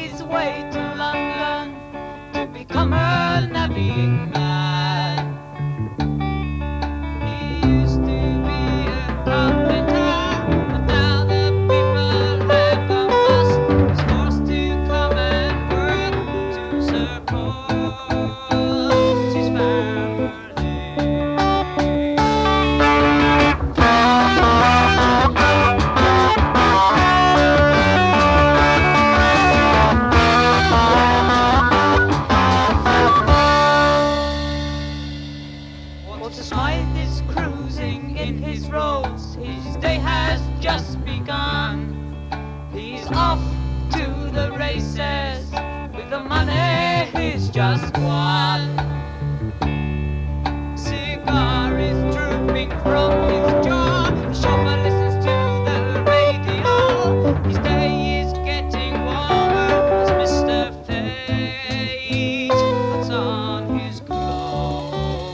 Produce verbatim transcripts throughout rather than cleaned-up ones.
his way to London to become a navvying man. He used to be a carpenter, but now the people have gone bust. He's forced to come and work to support his family. Walter Smythe is cruising in his roads, his day has just begun. He's off to the races with the money he's just won. Cigar is drooping from his jaw, the chauffeur listens to the radio. His day is getting warmer as Mister Fate puts on his cloak.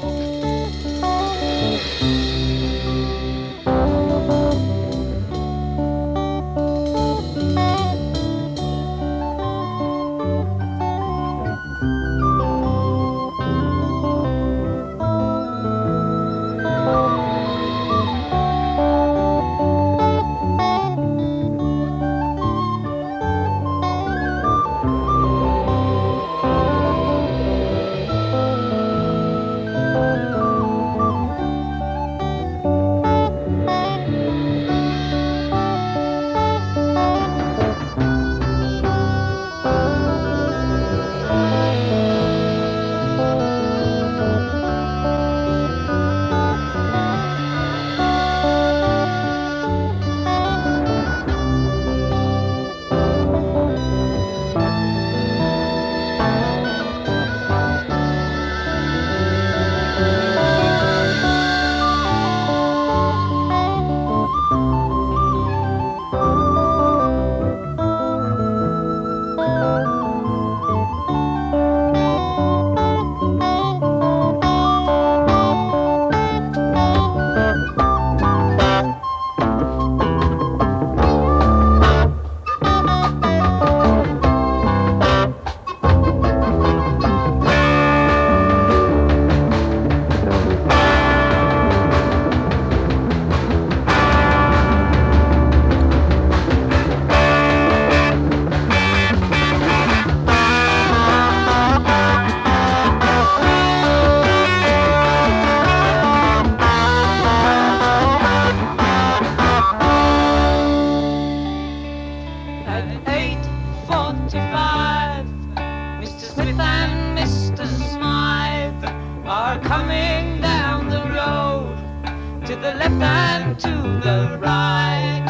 At eight forty-five, Mister Smith and Mister Smythe are coming down the road, to the left and to the right.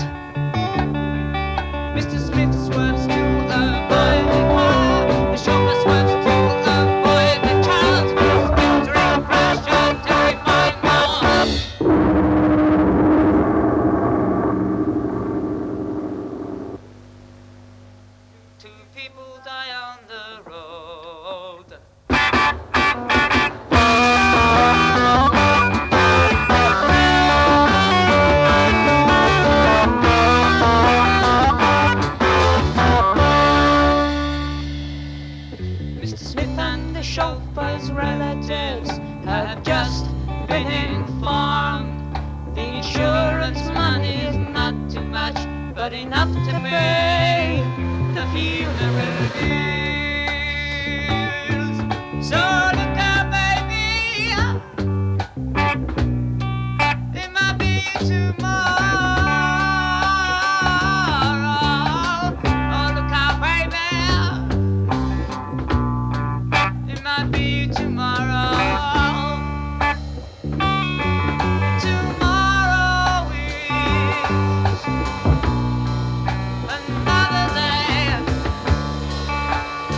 Mister Smith swerves to avoid the car, the chauffeur swerves to avoid the child, who's entering crash a terrifying mob. Two people die on the road. Mister Smith and the chauffeur's relatives have just been informed. The insurance money is not too much, but enough to pay the funeral bills. So look out, baby, it might be tomorrow. Oh, look out, baby, it might be tomorrow. Tomorrow is another day.